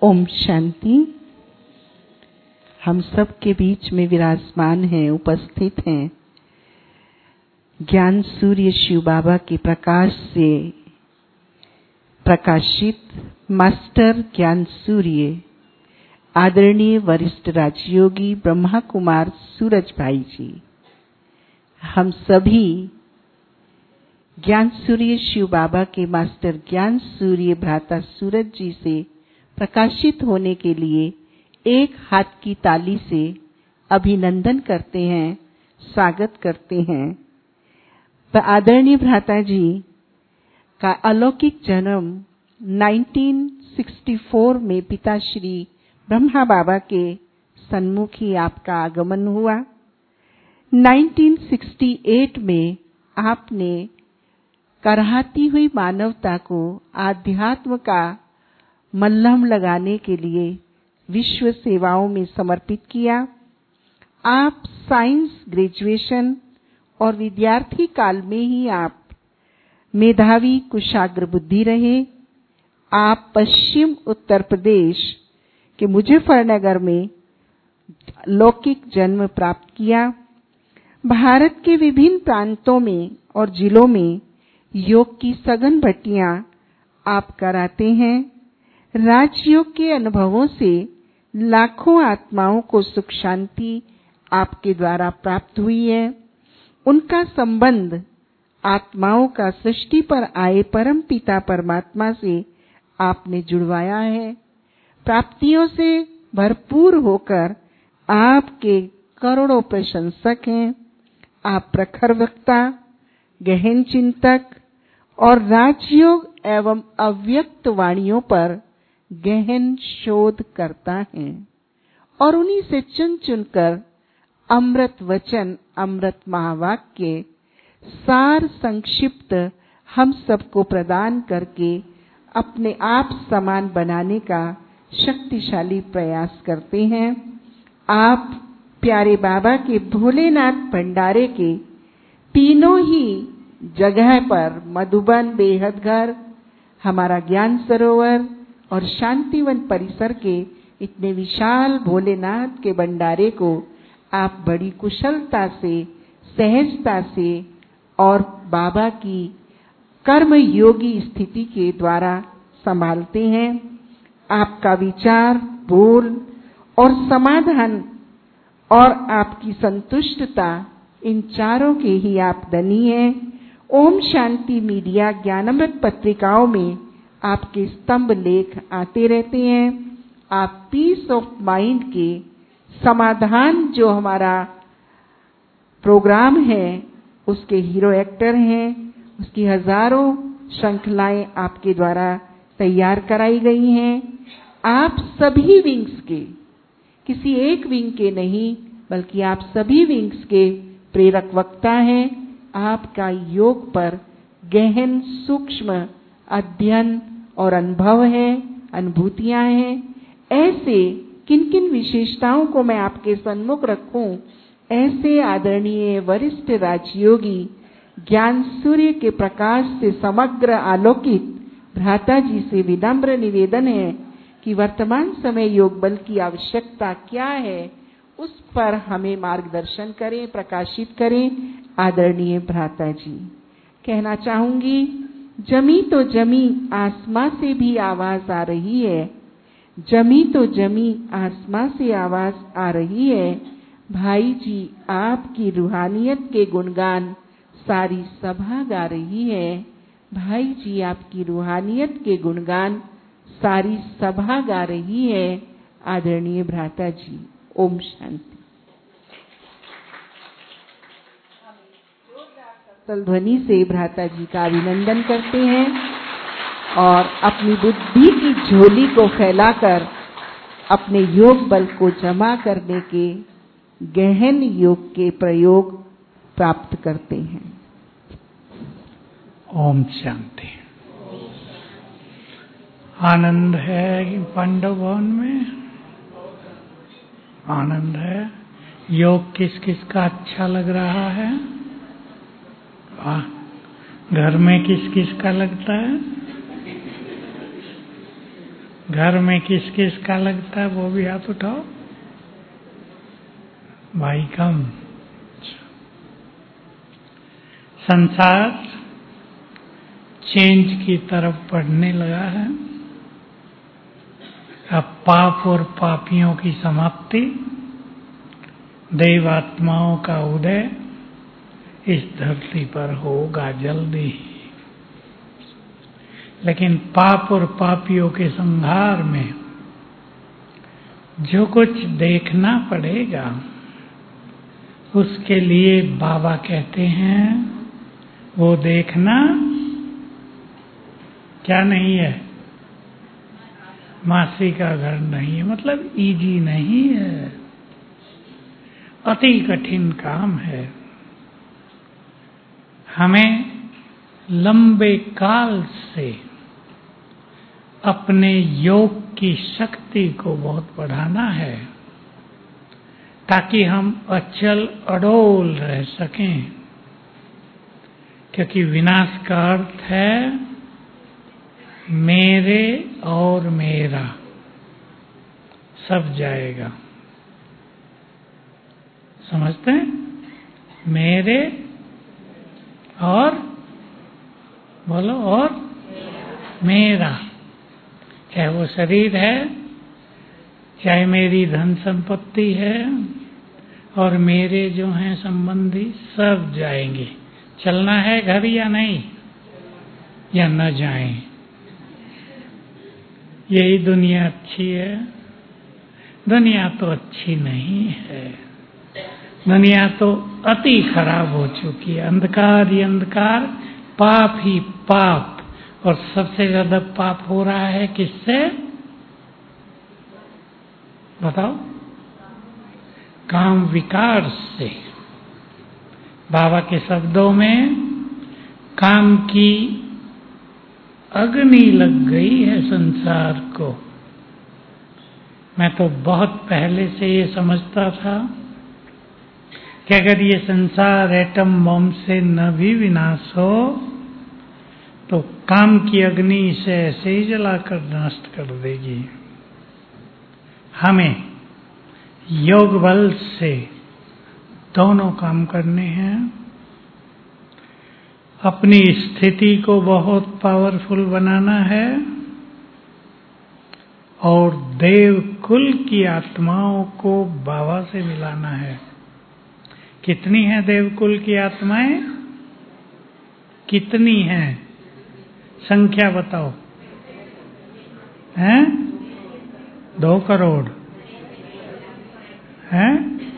ओम शांति। हम सब के बीच में विराजमान हैं, उपस्थित हैं। ज्ञान सूर्य शिव बाबा के प्रकाश से प्रकाशित मास्टर ज्ञान सूर्य आदरणीय वरिष्ठ राजयोगी ब्रह्मा कुमार सूरज भाई जी, हम सभी ज्ञान सूर्य शिव बाबा के मास्टर ज्ञान सूर्य भ्राता सूरज जी से प्रकाशित होने के लिए एक हाथ की ताली से अभिनंदन करते हैं, स्वागत करते हैं। आदरणीय भ्राता जी का अलौकिक जन्म 1964 में पिता श्री ब्रह्मा बाबा के सन्मुख ही आपका आगमन हुआ। 1968 में आपने करहाती हुई मानवता को आध्यात्म का मल्लम लगाने के लिए विश्व सेवाओं में समर्पित किया। आप साइंस ग्रेजुएशन और विद्यार्थी काल में ही आप मेधावी कुशाग्र बुद्धि रहे। आप पश्चिम उत्तर प्रदेश के मुजफ्फरनगर में लौकिक जन्म प्राप्त किया। भारत के विभिन्न प्रांतों में और जिलों में योग की सघन भट्टियां आप कराते हैं। राजयोग के अनुभवों से लाखों आत्माओं को सुख शांति आपके द्वारा प्राप्त हुई है। उनका संबंध आत्माओं का सृष्टि पर आए परम पिता परमात्मा से आपने जुड़वाया है। प्राप्तियों से भरपूर होकर आपके करोड़ों प्रशंसक हैं। आप प्रखर वक्ता, गहन चिंतक और राजयोग एवं अव्यक्त वाणियों पर गहन शोध करता है और उन्हीं से चुन चुनकर अमृत वचन, अमृत महावाक्य सार संक्षिप्त हम सबको प्रदान करके अपने आप समान बनाने का शक्तिशाली प्रयास करते हैं। आप प्यारे बाबा के भोलेनाथ भंडारे के तीनों ही जगह पर मधुबन, बेहद घर, हमारा ज्ञान सरोवर और शांतिवन परिसर के इतने विशाल भोलेनाथ के भंडारे को आप बड़ी कुशलता से, सहजता से और बाबा की कर्म योगी स्थिति के द्वारा संभालते हैं। आपका विचार, बोल और समाधान और आपकी संतुष्टता, इन चारों के ही आप धनी हैं। ओम शांति मीडिया ज्ञानामृत पत्रिकाओं में आपके स्तंभ लेख आते रहते हैं। आप पीस ऑफ माइंड के समाधान जो हमारा प्रोग्राम है उसके हीरो एक्टर हैं। उसकी हजारों श्रृंखलाएं आपके द्वारा तैयार कराई गई हैं। आप सभी विंग्स के, किसी एक विंग के नहीं बल्कि आप सभी विंग्स के प्रेरक वक्ता हैं। आपका योग पर गहन सूक्ष्म अध्ययन और अनुभव है, अनुभूतियां हैं। ऐसे किन किन विशेषताओं को मैं आपके सन्मुख रखूं, ऐसे आदरणीय वरिष्ठ राजयोगी ज्ञान सूर्य के प्रकाश से समग्र आलोकित भ्राता जी से विनम्र निवेदन है कि वर्तमान समय योग बल की आवश्यकता क्या है, उस पर हमें मार्गदर्शन करें, प्रकाशित करें। आदरणीय भ्राता जी, कहना चाहूंगी, जमी तो जमी आसमां से भी आवाज आ रही है। जमी तो जमी आसमां से आवाज आ रही है। भाई जी, आपकी रूहानियत के गुणगान सारी सभा गा रही है। भाई जी, आपकी रूहानियत के गुणगान सारी सभा गा रही है। आदरणीय भ्राता जी, ओम शांति। ध्वनि से भ्राता जी का अभिनंदन करते हैं और अपनी बुद्धि की झोली को फैलाकर अपने योग बल को जमा करने के गहन योग के प्रयोग प्राप्त करते हैं। ओम शांति। आनंद है पांडव भवन में, आनंद है। योग किस किस का अच्छा लग रहा है? घर में किस किस का लगता है? घर में किस किस का लगता है वो भी हाथ उठाओ। भाई कम। संसार चेंज की तरफ बढ़ने लगा है। अब पाप और पापियों की समाप्ति, देवात्माओं का उदय इस धरती पर होगा जल्दी ही। लेकिन पाप और पापियों के संहार में जो कुछ देखना पड़ेगा, उसके लिए बाबा कहते हैं वो देखना क्या नहीं है, मासी का घर नहीं है, मतलब इजी नहीं है, अति कठिन काम है। हमें लंबे काल से अपने योग की शक्ति को बहुत बढ़ाना है ताकि हम अचल अडोल रह सकें, क्योंकि विनाश का अर्थ है मेरे और मेरा सब जाएगा। समझते हैं? मेरे और बोलो और मेरा, चाहे वो शरीर है, चाहे मेरी धन संपत्ति है, और मेरे जो हैं संबंधी सब जाएंगे। चलना है घर या नहीं, या न जाएं। यही दुनिया अच्छी है? दुनिया तो अच्छी नहीं है। दुनिया तो अति खराब हो चुकी है। अंधकार ही अंधकार, पाप ही पाप। और सबसे ज्यादा पाप हो रहा है किससे बताओ? काम विकार से। बाबा के शब्दों में काम की अग्नि लग गई है संसार को। मैं तो बहुत पहले से ये समझता था कि अगर ये संसार एटम बम से न भी विनाश हो तो काम की अग्नि इसे ऐसे ही जलाकर नष्ट कर देगी। हमें योग बल से दोनों काम करने हैं। अपनी स्थिति को बहुत पावरफुल बनाना है और देव कुल की आत्माओं को बाबा से मिलाना है। कितनी हैं देवकुल की आत्माएं? कितनी हैं? संख्या बताओ। हैं? 2 करोड़ हैं?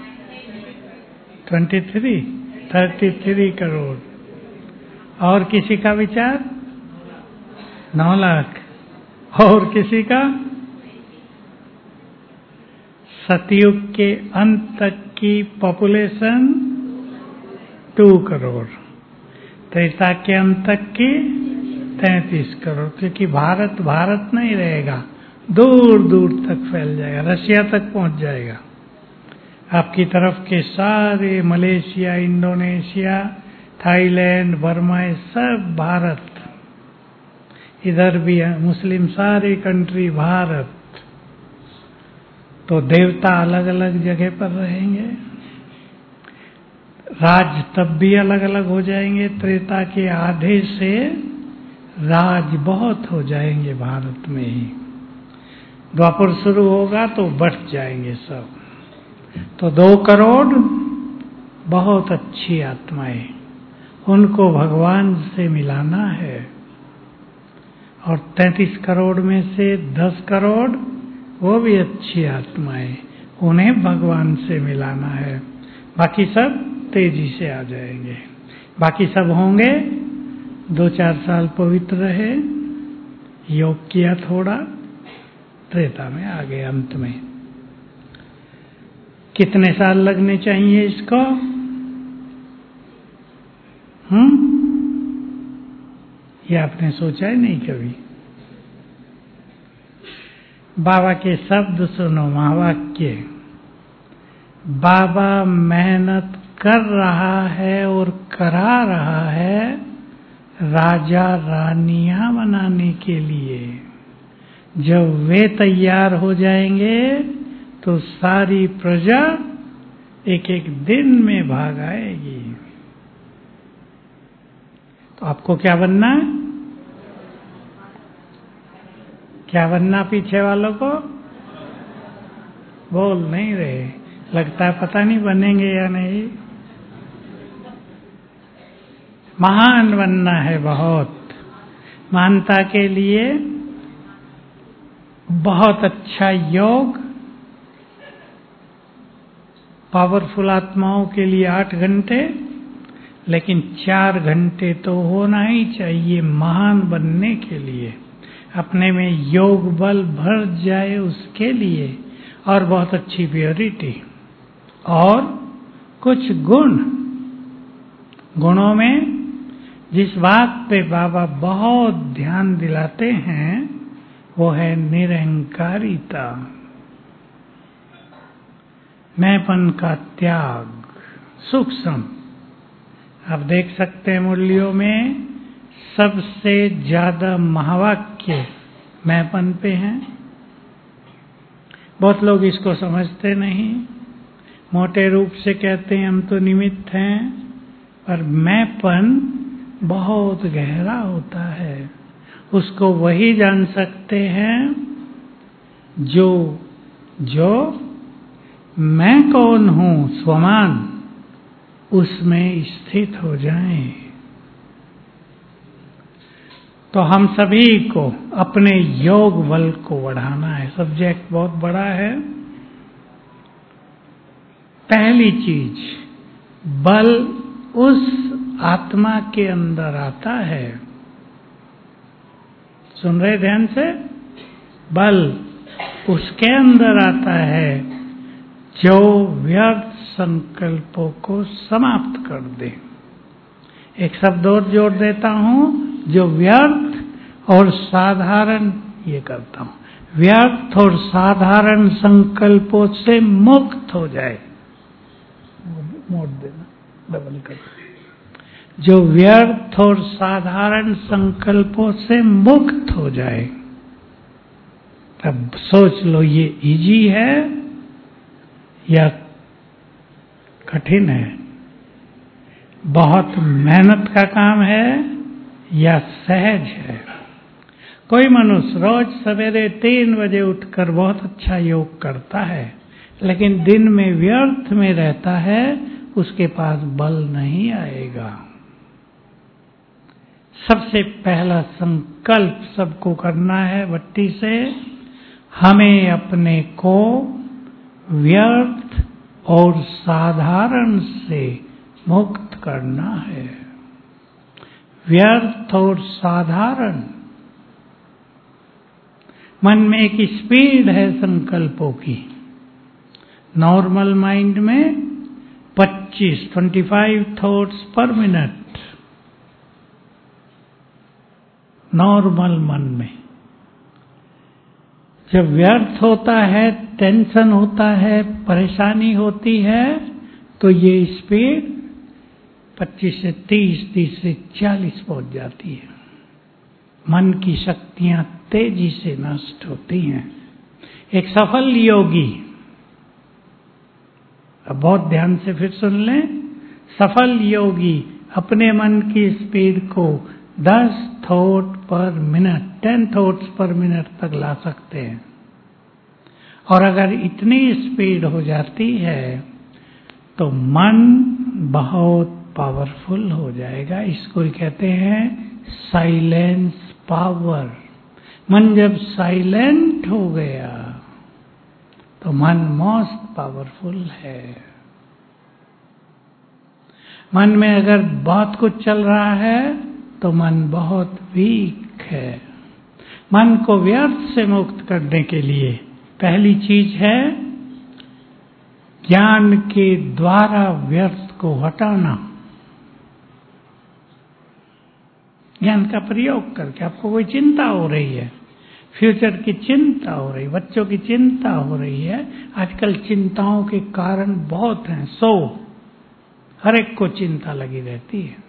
33 करोड़। और किसी का विचार? 9 लाख। और किसी का? सतयुग के अंत तक की पॉपुलेशन 2 करोड़। त्रेता के अंत तक की 33 करोड़। क्योंकि भारत भारत नहीं रहेगा, दूर दूर तक फैल जाएगा, रशिया तक पहुंच जाएगा। आपकी तरफ के सारे मलेशिया, इंडोनेशिया, थाईलैंड, बर्मा, सब भारत। इधर भी मुस्लिम सारे कंट्री भारत। तो देवता अलग अलग जगह पर रहेंगे, राज तब भी अलग अलग हो जाएंगे। त्रेता के आधे से राज बहुत हो जाएंगे भारत में ही। द्वापर शुरू होगा तो बढ़ जाएंगे सब। तो 2 करोड़ बहुत अच्छी आत्माएं, उनको भगवान से मिलाना है। और 33 करोड़ में से 10 करोड़ वो भी अच्छी आत्माएं, उन्हें भगवान से मिलाना है। बाकी सब तेजी से आ जाएंगे। बाकी सब होंगे 2-4 साल पवित्र रहे, योग किया थोड़ा, त्रेता में आ गए। अंत में कितने साल लगने चाहिए इसको? ये आपने सोचा ही नहीं कभी? बाबा के शब्द सुनो, महावाक्य। बाबा मेहनत कर रहा है और करा रहा है राजा रानियां बनाने के लिए। जब वे तैयार हो जाएंगे तो सारी प्रजा एक एक दिन में भाग आएगी। तो आपको क्या बनना है? क्या बनना पीछे वालों को? बोल नहीं रहे, लगता है पता नहीं बनेंगे या नहीं। महान बनना है, बहुत महानता के लिए बहुत अच्छा योग, पावरफुल आत्माओं के लिए 8 घंटे, लेकिन 4 घंटे तो होना ही चाहिए महान बनने के लिए, अपने में योग बल भर जाए उसके लिए, और बहुत अच्छी प्योरिटी और कुछ गुणों में जिस बात पे बाबा बहुत ध्यान दिलाते हैं वो है निरहंकारिता, मैंपन का त्याग, सूक्ष्म। आप देख सकते हैं मुरलियों में सबसे ज्यादा महावाक्य मैंपन पे हैं। बहुत लोग इसको समझते नहीं, मोटे रूप से कहते हैं हम तो निमित्त हैं, पर मैंपन बहुत गहरा होता है। उसको वही जान सकते हैं जो मैं कौन हूं स्वमान उसमें स्थित हो जाएं। तो हम सभी को अपने योग बल को बढ़ाना है। सब्जेक्ट बहुत बड़ा है। पहली चीज, बल उस आत्मा के अंदर आता है, सुन रहे ध्यान से, बल उसके अंदर आता है जो व्यर्थ संकल्पों को समाप्त कर दे। एक शब्द और जोड़ देता हूं, जो व्यर्थ और साधारण, ये करता हूं, व्यर्थ और साधारण संकल्पों से मुक्त हो जाए। मोड़ देना, डबल कर, जो व्यर्थ और साधारण संकल्पों से मुक्त हो जाए। तब सोच लो ये इजी है या कठिन है, बहुत मेहनत का काम है या सहज है। कोई मनुष्य रोज सवेरे 3 बजे उठकर बहुत अच्छा योग करता है, लेकिन दिन में व्यर्थ में रहता है, उसके पास बल नहीं आएगा। सबसे पहला संकल्प सबको करना है भट्टी से, हमें अपने को व्यर्थ और साधारण से मुक्त करना है। व्यर्थ और साधारण, मन में एक स्पीड है संकल्पों की। नॉर्मल माइंड में 25 थॉट्स पर मिनट, नॉर्मल मन में। जब व्यर्थ होता है, टेंशन होता है, परेशानी होती है, तो ये स्पीड 25 से 30, 30 से 40 पहुंच जाती है। मन की शक्तियां तेजी से नष्ट होती हैं। एक सफल योगी, अब बहुत ध्यान से फिर सुन लें, सफल योगी अपने मन की स्पीड को 10 थॉट पर मिनट, 10 थॉट्स पर मिनट तक ला सकते हैं। और अगर इतनी स्पीड हो जाती है तो मन बहुत पावरफुल हो जाएगा। इसको कहते हैं साइलेंस पावर। मन जब साइलेंट हो गया तो मन मोस्ट पावरफुल है। मन में अगर बहुत कुछ चल रहा है तो मन बहुत वीक है। मन को व्यर्थ से मुक्त करने के लिए पहली चीज है ज्ञान के द्वारा व्यर्थ को हटाना। ज्ञान का प्रयोग करके, आपको कोई चिंता हो रही है, फ्यूचर की चिंता हो रही, बच्चों की चिंता हो रही है, आजकल चिंताओं के कारण बहुत हैं, हर एक को चिंता लगी रहती है।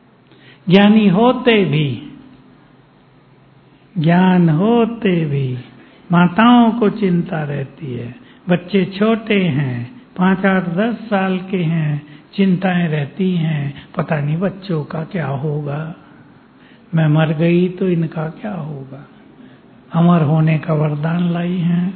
ज्ञान होते भी माताओं को चिंता रहती है, बच्चे छोटे हैं, 5, 8, 10 साल के हैं, चिंताएं रहती हैं, पता नहीं बच्चों का क्या होगा, मैं मर गई तो इनका क्या होगा। अमर होने का वरदान लाई हैं।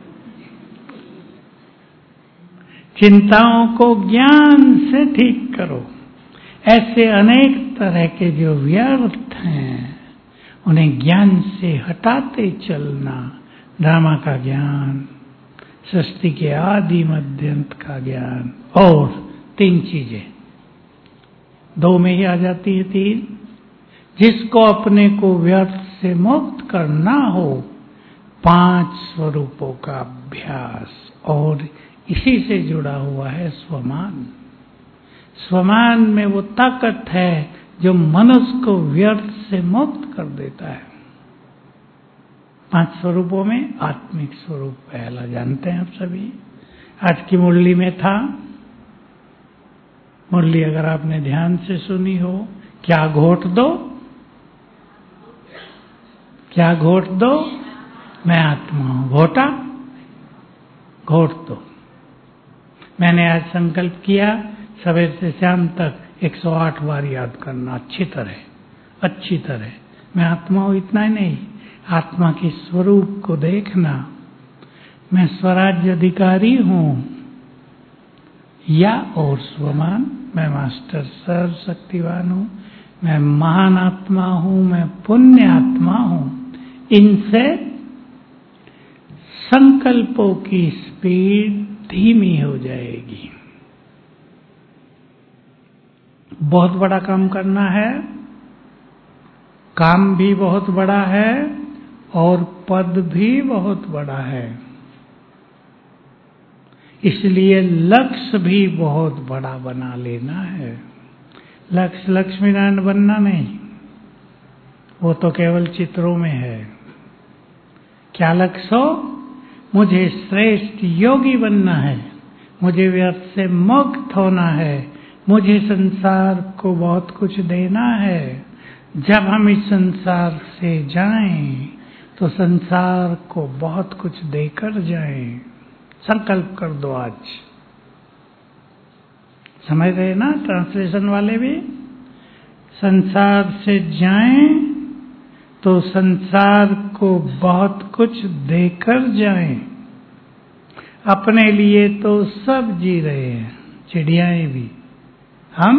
चिंताओं को ज्ञान से ठीक करो। ऐसे अनेक तरह के जो व्यर्थ हैं उन्हें ज्ञान से हटाते चलना। ड्रामा का ज्ञान, सृष्टि के आदि मध्य अंत का ज्ञान, और 3 चीजें 2 में ही आ जाती है। 3, जिसको अपने को व्यर्थ से मुक्त करना हो, 5 स्वरूपों का अभ्यास, और इसी से जुड़ा हुआ है स्वमान। स्वमान में वो ताकत है जो मनुष्य को व्यर्थ से मुक्त कर देता है। 5 स्वरूपों में आत्मिक स्वरूप पहला जानते हैं आप सभी। आज की मुरली में था, मुरली अगर आपने ध्यान से सुनी हो, क्या घोट दो, क्या घोट दो, मैं आत्मा हूं। घोटा, घोट दो। मैंने आज संकल्प किया सवेर से शाम तक 108 बार याद करना, अच्छी तरह। मैं आत्मा हूं इतना ही नहीं, आत्मा के स्वरूप को देखना। मैं स्वराज्य अधिकारी हूं, या और स्वमान, मैं मास्टर सर्व शक्तिवान हूं, मैं महान आत्मा हूं, मैं पुण्य आत्मा हूं। इनसे संकल्पों की स्पीड धीमी हो जाएगी। बहुत बड़ा काम करना है, काम भी बहुत बड़ा है और पद भी बहुत बड़ा है, इसलिए लक्ष्य भी बहुत बड़ा बना लेना है। लक्ष्य लक्ष्मी नारायण बनना नहीं, वो तो केवल चित्रों में है। क्या लक्ष्य हो? मुझे श्रेष्ठ योगी बनना है, मुझे व्यर्थ से मुक्त होना है, मुझे संसार को बहुत कुछ देना है। जब हम इस संसार से जाएं तो संसार को बहुत कुछ देकर जाएं। संकल्प कर दो आज। समझ रहे ना ट्रांसलेशन वाले भी? संसार से जाएं तो संसार को बहुत कुछ देकर जाएं। अपने लिए तो सब जी रहे हैं, चिड़ियाएं भी। हम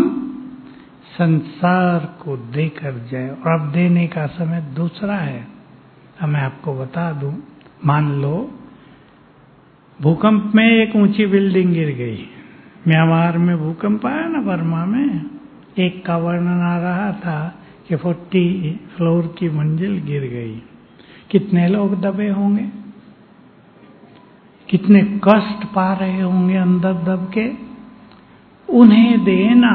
संसार को देकर जाएं, और अब देने का समय दूसरा है। अब मैं आपको बता दूं, मान लो भूकंप में एक ऊंची बिल्डिंग गिर गई। म्यांमार में भूकंप आया ना, बर्मा में, एक का वर्णन आ रहा था कि 40 फ्लोर की मंजिल गिर गई। कितने लोग दबे होंगे, कितने कष्ट पा रहे होंगे अंदर दब के। उन्हें देना,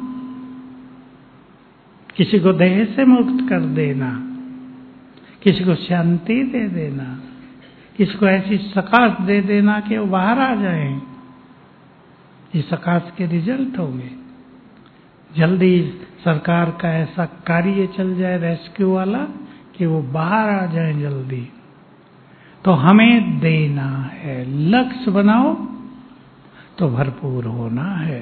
किसी को देह से मुक्त कर देना, किसी को शांति दे देना, किसी को ऐसी सकाश दे देना कि वो बाहर आ जाए। ये सकाश के रिजल्ट होंगे। जल्दी सरकार का ऐसा कार्य चल जाए रेस्क्यू वाला कि वो बाहर आ जाए जल्दी। तो हमें देना है। लक्ष्य बनाओ तो भरपूर होना है,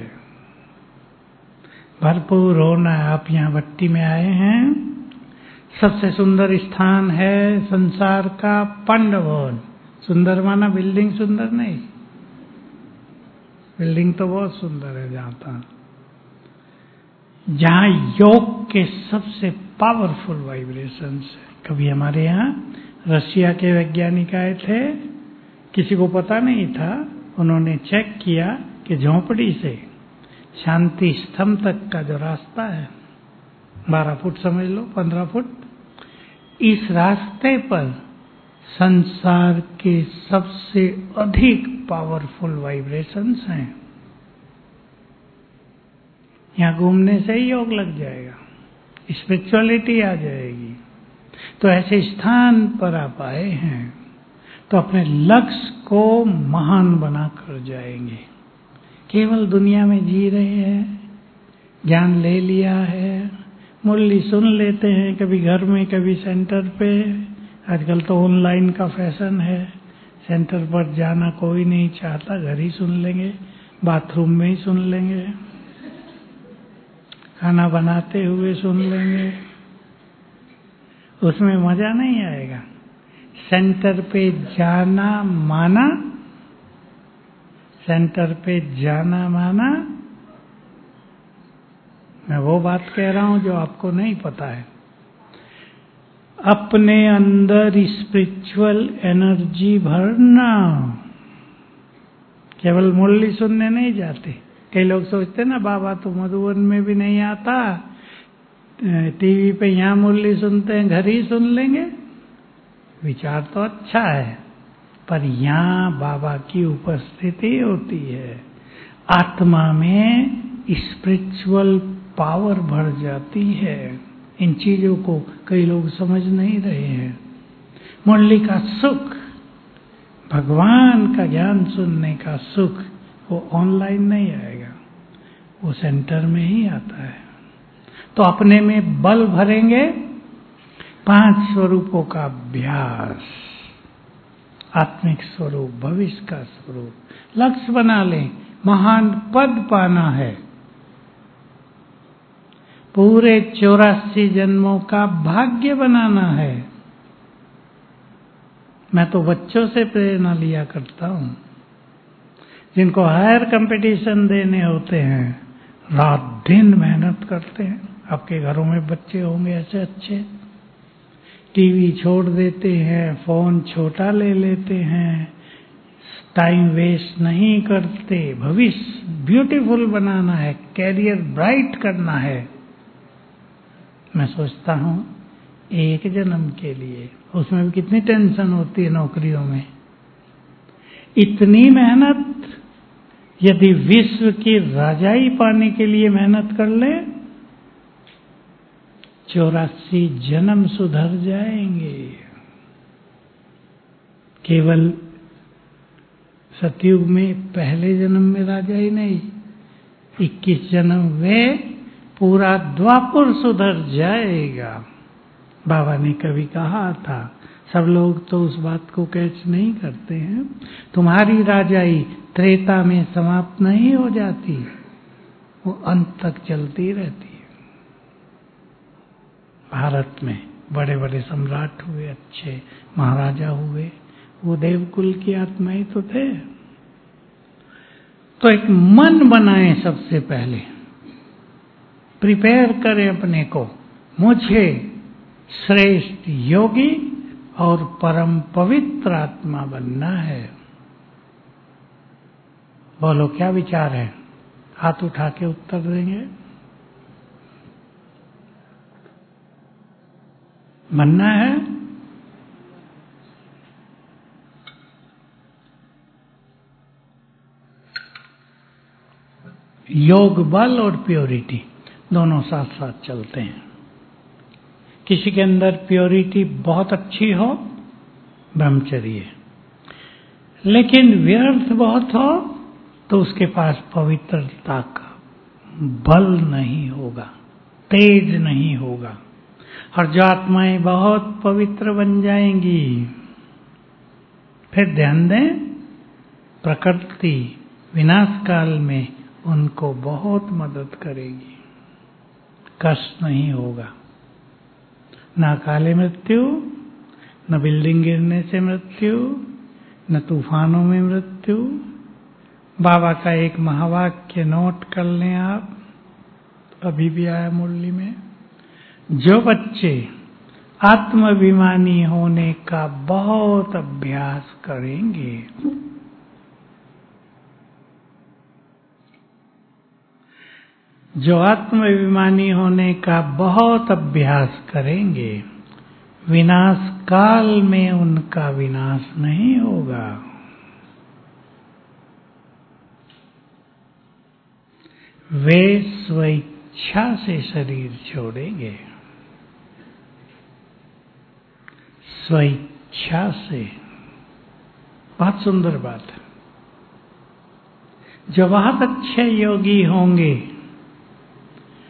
भरपूर होना है। आप यहाँ भट्टी में आए हैं, सबसे सुंदर स्थान है संसार का पांडवन। सुंदर माना बिल्डिंग सुंदर नहीं, बिल्डिंग तो बहुत सुंदर है जहां योग के सबसे पावरफुल वाइब्रेशंस है। कभी हमारे यहाँ रशिया के वैज्ञानिक आए थे, किसी को पता नहीं था। उन्होंने चेक किया कि झोंपड़ी से शांति स्तंभ तक का जो रास्ता है, 12 फुट समझ लो, 15 फुट, इस रास्ते पर संसार के सबसे अधिक पावरफुल वाइब्रेशंस हैं। यहाँ घूमने से ही योग लग जाएगा, स्पिरिचुअलिटी आ जाएगी। तो ऐसे स्थान पर आप आए हैं तो अपने लक्ष्य को महान बना कर जाएंगे। केवल दुनिया में जी रहे हैं, ज्ञान ले लिया है, मुरली सुन लेते हैं, कभी घर में कभी सेंटर पे, आजकल तो ऑनलाइन का फैशन है, सेंटर पर जाना कोई नहीं चाहता, घर ही सुन लेंगे, बाथरूम में ही सुन लेंगे, खाना बनाते हुए सुन लेंगे, उसमें मजा नहीं आएगा। सेंटर पे जाना माना, सेंटर पे जाना माना, मैं वो बात कह रहा हूं जो आपको नहीं पता है। अपने अंदर स्पिरिचुअल एनर्जी भरना, केवल मुरली सुनने नहीं जाते। कई लोग सोचते ना बाबा तो मधुबन में भी नहीं आता, टीवी पे यहाँ मुरली सुनते हैं, घर ही सुन लेंगे। विचार तो अच्छा है, पर यहाँ बाबा की उपस्थिति होती है, आत्मा में स्पिरिचुअल पावर भर जाती है। इन चीजों को कई लोग समझ नहीं रहे हैं। मुरली का सुख, भगवान का ज्ञान सुनने का सुख, वो ऑनलाइन नहीं आएगा, वो सेंटर में ही आता है। तो अपने में बल भरेंगे, 5 स्वरूपों का अभ्यास, आत्मिक स्वरूप, भविष्य का स्वरूप, लक्ष्य बना लें, महान पद पाना है, पूरे 84 जन्मों का भाग्य बनाना है। मैं तो बच्चों से प्रेरणा लिया करता हूं, जिनको हायर कंपटीशन देने होते हैं, रात दिन मेहनत करते हैं। आपके घरों में बच्चे होंगे ऐसे अच्छे, टीवी छोड़ देते हैं, फोन छोटा ले लेते हैं, टाइम वेस्ट नहीं करते। भविष्य ब्यूटीफुल बनाना है, कैरियर ब्राइट करना है। मैं सोचता हूं 1 जन्म के लिए, उसमें भी कितनी टेंशन होती है नौकरियों में, इतनी मेहनत यदि विश्व की राजाई पाने के लिए मेहनत कर ले, 84 जन्म सुधर जाएंगे। केवल सतयुग में पहले जन्म में राजा ही नहीं, 21 जन्म में पूरा द्वापर सुधर जाएगा। बाबा ने कभी कहा था, सब लोग तो उस बात को कैच नहीं करते हैं, तुम्हारी राजाई त्रेता में समाप्त नहीं हो जाती, वो अंत तक चलती रहती है। भारत में बड़े बड़े सम्राट हुए, अच्छे महाराजा हुए, वो देवकुल की आत्मा ही तो थे। तो एक मन बनाएं, सबसे पहले प्रिपेयर करें अपने को, मुझे श्रेष्ठ योगी और परम पवित्र आत्मा बनना है। बोलो क्या विचार है? हाथ उठा के उत्तर देंगे। बनना है? योग बल और प्योरिटी दोनों साथ साथ चलते हैं। किसी के अंदर प्योरिटी बहुत अच्छी हो, ब्रह्मचर्य, लेकिन व्यर्थ बहुत हो तो उसके पास पवित्रता का बल नहीं होगा, तेज नहीं होगा। और जो आत्माएं बहुत पवित्र बन जाएंगी, फिर ध्यान दें, प्रकृति विनाश काल में उनको बहुत मदद करेगी, कष्ट नहीं होगा, ना काले मृत्यु, न बिल्डिंग गिरने से मृत्यु, न तूफानों में मृत्यु। बाबा का एक महावाक्य नोट कर लें आप, अभी भी आया मुरली में, जो बच्चे आत्माभिमानी होने का बहुत अभ्यास करेंगे, जो आत्माभिमानी होने का बहुत अभ्यास करेंगे, विनाश काल में उनका विनाश नहीं होगा। वे स्वेच्छा से शरीर छोड़ेंगे, स्वेच्छा से। बहुत सुंदर बात है। जो बहुत अच्छे योगी होंगे,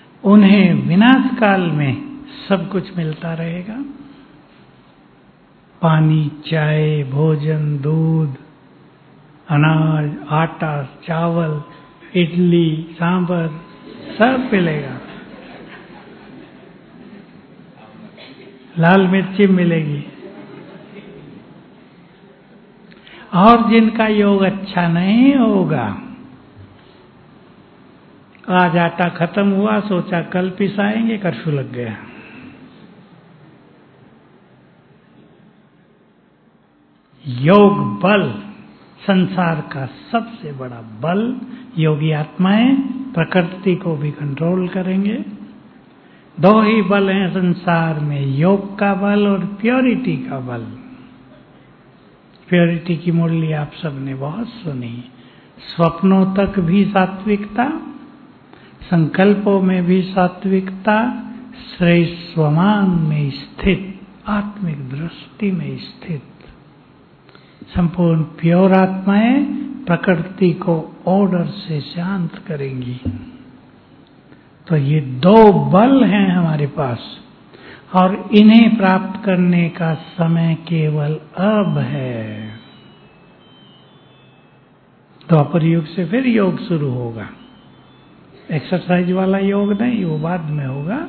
उन्हें विनाश काल में सब कुछ मिलता रहेगा। पानी, चाय, भोजन, दूध, अनाज, आटा, चावल, इडली, सांभर सब मिलेगा। लाल मिर्ची मिलेगी। और जिनका योग अच्छा नहीं होगा, आज आटा खत्म हुआ, सोचा कल पिसाएंगे, कर्फ्यू लग गया। योग बल संसार का सबसे बड़ा बल। योगी आत्माएं प्रकृति को भी कंट्रोल करेंगे। दो ही बल हैं संसार में, योग का बल और प्योरिटी का बल। प्योरिटी की मुरली आप सबने बहुत सुनी। स्वप्नों तक भी सात्विकता, संकल्पों में भी सात्विकता, श्रेष्ठ स्वमान में स्थित, आत्मिक दृष्टि में स्थित संपूर्ण प्योर आत्माएं प्रकृति को ऑर्डर से शांत करेंगी। तो ये दो बल हैं हमारे पास, और इन्हें प्राप्त करने का समय केवल अब है। द्वापर युग से फिर योग शुरू होगा। एक्सरसाइज वाला योग नहीं, वो बाद में होगा।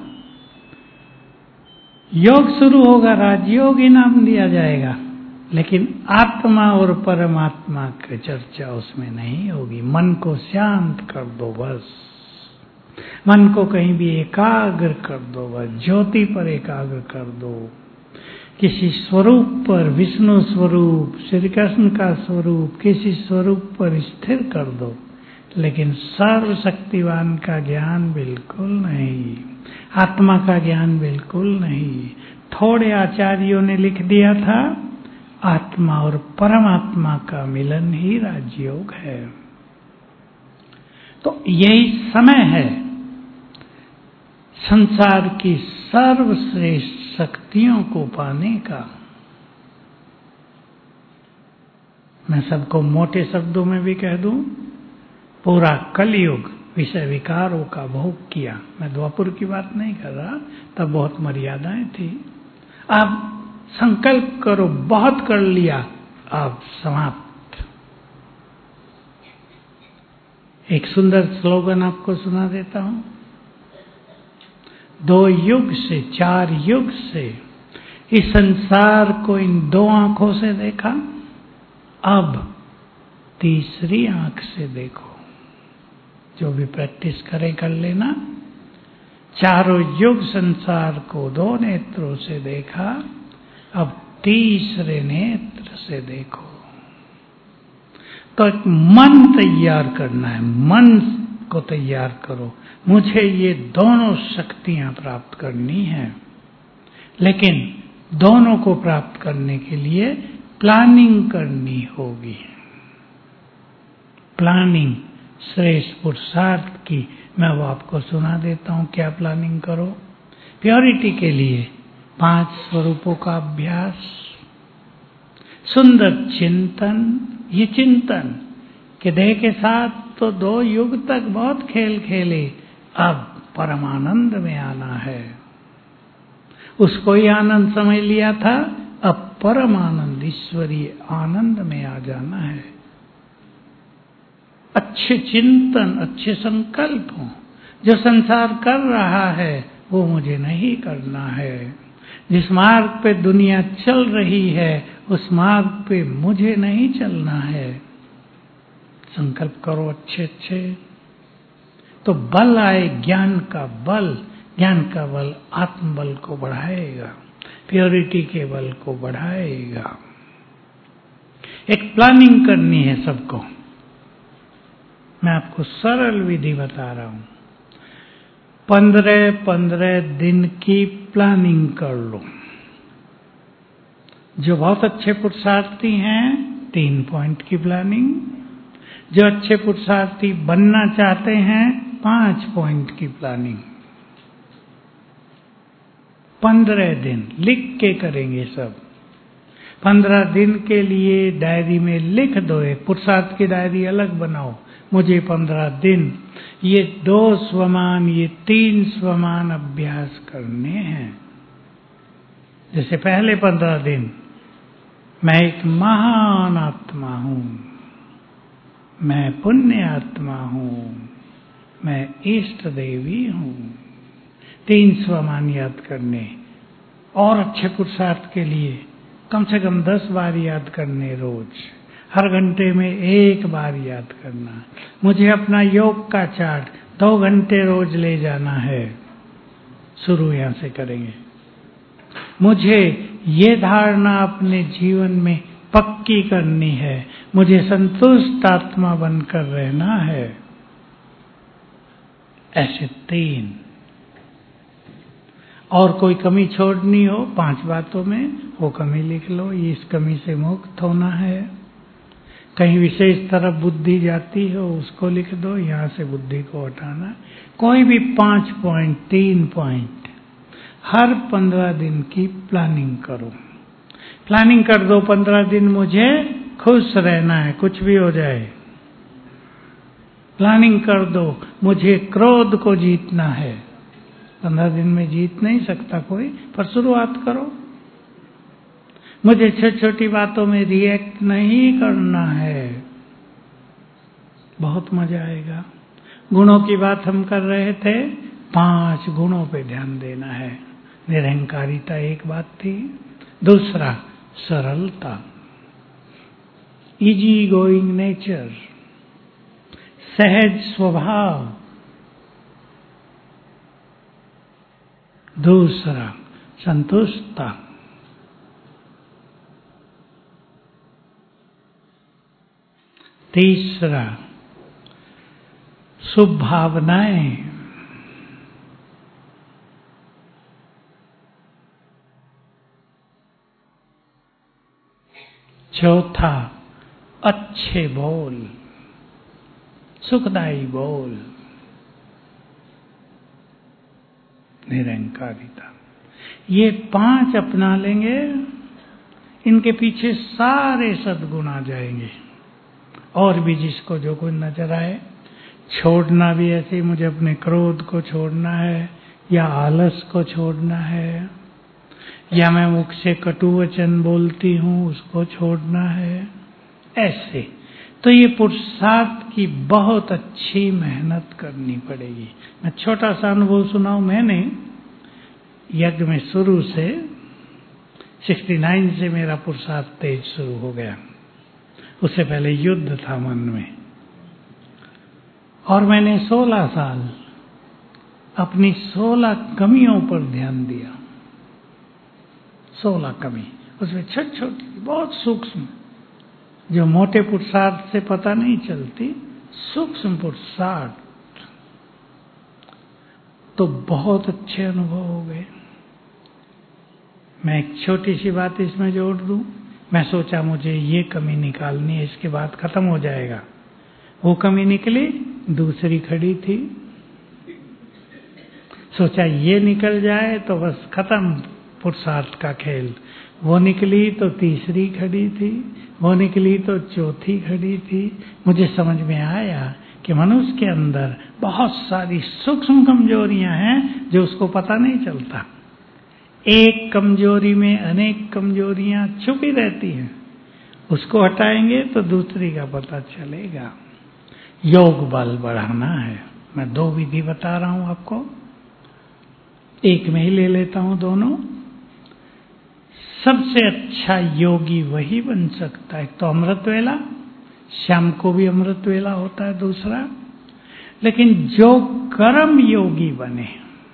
योग शुरू होगा, राजयोग इनाम दिया जाएगा, लेकिन आत्मा और परमात्मा की चर्चा उसमें नहीं होगी। मन को शांत कर दो बस, मन को कहीं भी एकाग्र कर दो बस, ज्योति पर एकाग्र कर दो, किसी स्वरूप पर, विष्णु स्वरूप, श्री कृष्ण का स्वरूप, किसी स्वरूप पर स्थिर कर दो, लेकिन सर्वशक्तिवान का ज्ञान बिल्कुल नहीं, आत्मा का ज्ञान बिल्कुल नहीं। थोड़े आचार्यों ने लिख दिया था, आत्मा और परमात्मा का मिलन ही राजयोग है। तो यही समय है संसार की सर्वश्रेष्ठ शक्तियों को पाने का। मैं सबको मोटे शब्दों में भी कह दूं, पूरा कलयुग विषय विकारों का भोग किया। मैं द्वापर की बात नहीं कर रहा, तब बहुत मर्यादाएं थी। अब संकल्प करो, बहुत कर लिया, अब समाप्त। एक सुंदर स्लोगन आपको सुना देता हूं। 2 युग से 4 युग से इस संसार को इन 2 आंखों से देखा, अब तीसरी आंख से देखो। जो भी प्रैक्टिस करे कर लेना। चारों युग संसार को 2 नेत्रों से देखा, अब तीसरे नेत्र से देखो। तो एक मन तैयार करना है, मन को तैयार करो। मुझे ये दोनों शक्तियां प्राप्त करनी है, लेकिन दोनों को प्राप्त करने के लिए प्लानिंग करनी होगी। प्लानिंग श्रेष्ठ पुरुषार्थ की मैं वो आपको सुना देता हूं। क्या प्लानिंग करो? प्योरिटी के लिए 5 स्वरूपों का अभ्यास, सुंदर चिंतन। ये चिंतन कि देह के साथ तो 2 युग तक बहुत खेल खेले, अब परमानंद में आना है। उसको ही आनंद समझ लिया था, अब परमानंद ईश्वरीय आनंद में आ जाना है। अच्छे चिंतन, अच्छे संकल्प हों। जो संसार कर रहा है वो मुझे नहीं करना है। जिस मार्ग पे दुनिया चल रही है उस मार्ग पे मुझे नहीं चलना है। संकल्प करो अच्छे अच्छे, तो बल आए, ज्ञान का बल। ज्ञान का बल आत्मबल को बढ़ाएगा, प्योरिटी के बल को बढ़ाएगा। एक प्लानिंग करनी है सबको। मैं आपको सरल विधि बता रहा हूं। 15-15 दिन की प्लानिंग कर लो। जो बहुत अच्छे पुरुषार्थी हैं 3 पॉइंट की प्लानिंग, जो अच्छे पुरुषार्थी बनना चाहते हैं 5 पॉइंट की प्लानिंग। 15 दिन लिख के करेंगे सब। 15 दिन के लिए डायरी में लिख दो, एक पुरुषार्थ की डायरी अलग बनाओ। मुझे 15 दिन ये 2 स्वमान, ये 3 स्वमान अभ्यास करने हैं। जैसे पहले 15 दिन मैं एक महान आत्मा हूँ, मैं पुण्य आत्मा हूँ, मैं इष्ट देवी हूँ। 3 स्वमान याद करने और अच्छे पुरुषार्थ के लिए कम से कम 10 बार याद करने रोज, हर घंटे में 1 बार याद करना। मुझे अपना योग का चार्ट 2 घंटे रोज ले जाना है, शुरू यहां से करेंगे। मुझे ये धारणा अपने जीवन में पक्की करनी है, मुझे संतुष्ट आत्मा बनकर रहना है। ऐसे 3 और कोई कमी छोड़नी हो 5 बातों में, वो कमी लिख लो, ये इस कमी से मुक्त होना है। कहीं विशेष तरफ बुद्धि जाती हो उसको लिख दो, यहां से बुद्धि को हटाना। कोई भी 5 पॉइंट, 3 पॉइंट हर 15 दिन की प्लानिंग करो। प्लानिंग कर दो 15 दिन मुझे खुश रहना है, कुछ भी हो जाए। प्लानिंग कर दो मुझे क्रोध को जीतना है। 15 दिन में जीत नहीं सकता कोई, पर शुरुआत करो। मुझे छोटी छोटी बातों में रिएक्ट नहीं करना है, बहुत मजा आएगा। गुणों की बात हम कर रहे थे, 5 गुणों पे ध्यान देना है। निरहंकारिता एक बात थी, दूसरा सरलता, इजी गोइंग नेचर, सहज स्वभाव, दूसरा संतुष्टता, तीसरा शुभ भावनाएं, चौथा अच्छे बोल, सुखदायी बोल, निरंकारिता। ये 5 अपना लेंगे, इनके पीछे सारे सद्गुण आ जाएंगे। और भी जिसको जो कुछ नजर आए, छोड़ना भी ऐसे, मुझे अपने क्रोध को छोड़ना है, या आलस को छोड़ना है, या मैं मुख से कटु वचन बोलती हूँ उसको छोड़ना है, ऐसे। तो ये पुरुषार्थ की बहुत अच्छी मेहनत करनी पड़ेगी। मैं छोटा सा अनुभव सुनाऊं। मैंने यज्ञ में शुरू से 69 से मेरा पुरुषार्थ तेज शुरू हो गया। उससे पहले युद्ध था मन में, और मैंने 16 साल अपनी 16 कमियों पर ध्यान दिया। 16 कमी, उसमें छोटी छोटी बहुत सूक्ष्म, जो मोटे पुरुषार्थ से पता नहीं चलती, सूक्ष्म पुरुषार्थ। तो बहुत अच्छे अनुभव हो गए। मैं एक छोटी सी बात इसमें जोड़ दूं। मैं सोचा मुझे ये कमी निकालनी है, इसके बाद खत्म हो जाएगा। वो कमी निकली, दूसरी खड़ी थी। सोचा ये निकल जाए तो बस खत्म पुरुषार्थ का खेल। वो निकली तो तीसरी खड़ी थी, वो निकली तो चौथी खड़ी थी। मुझे समझ में आया कि मनुष्य के अंदर बहुत सारी सूक्ष्म कमजोरियां हैं जो उसको पता नहीं चलता। एक कमजोरी में अनेक कमजोरियां छुपी रहती हैं, उसको हटाएंगे तो दूसरी का पता चलेगा। योग बल बढ़ाना है। मैं 2 विधि बता रहा हूं आपको, एक में ही ले लेता हूं दोनों। सबसे अच्छा योगी वही बन सकता है। एक तो अमृत वेला, शाम को भी अमृत वेला होता है दूसरा। लेकिन जो कर्म योगी बने,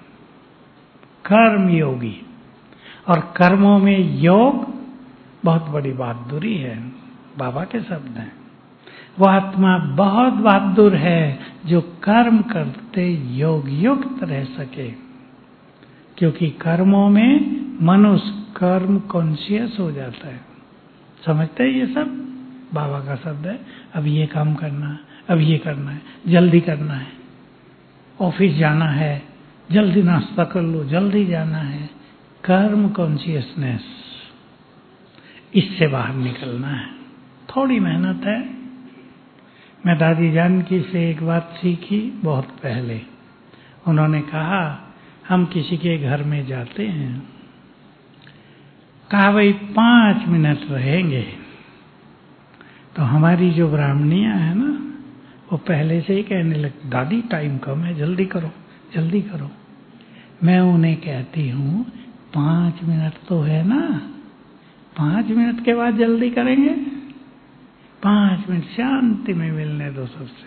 कर्म योगी, और कर्मों में योग बहुत बड़ी बहादुरी है। बाबा के शब्द हैं, वह आत्मा बहुत बहादुर है जो कर्म करते योग युक्त रह सके। क्योंकि कर्मों में मनुष्य कर्म कॉन्शियस हो जाता है। समझते हैं ये सब? बाबा का शब्द है, अब ये काम करना, अब ये करना है, जल्दी करना है, ऑफिस जाना है, जल्दी नाश्ता कर लो, जल्दी जाना है। कर्म कॉन्शियसनेस, इससे बाहर निकलना है। थोड़ी मेहनत है। मैं दादी जानकी से एक बात सीखी बहुत पहले। उन्होंने कहा, हम किसी के घर में जाते हैं कहा भाई 5 मिनट रहेंगे। तो हमारी जो ब्राह्मणियां है ना, वो पहले से ही कहने लग, दादी टाइम कम है, जल्दी करो जल्दी करो। मैं उन्हें कहती हूँ 5 मिनट तो है ना, 5 मिनट के बाद जल्दी करेंगे, 5 मिनट शांति में मिलने दो सबसे।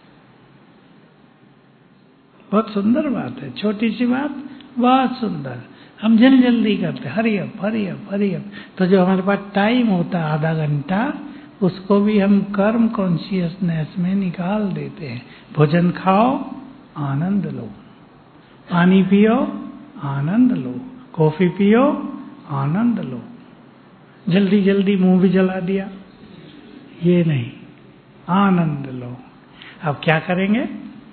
बहुत सुंदर बात है, छोटी सी बात बहुत सुंदर। हम जल्दी करते, hurry up hurry up hurry up. तो जो हमारे पास टाइम होता है आधा घंटा, उसको भी हम कर्म कॉन्शियसनेस में निकाल देते हैं। भोजन खाओ, आनंद लो, पानी पियो, आनंद लो, कॉफी पियो, आनंद लो। जल्दी जल्दी मुंह भी जला दिया, ये नहीं, आनंद लो। अब क्या करेंगे?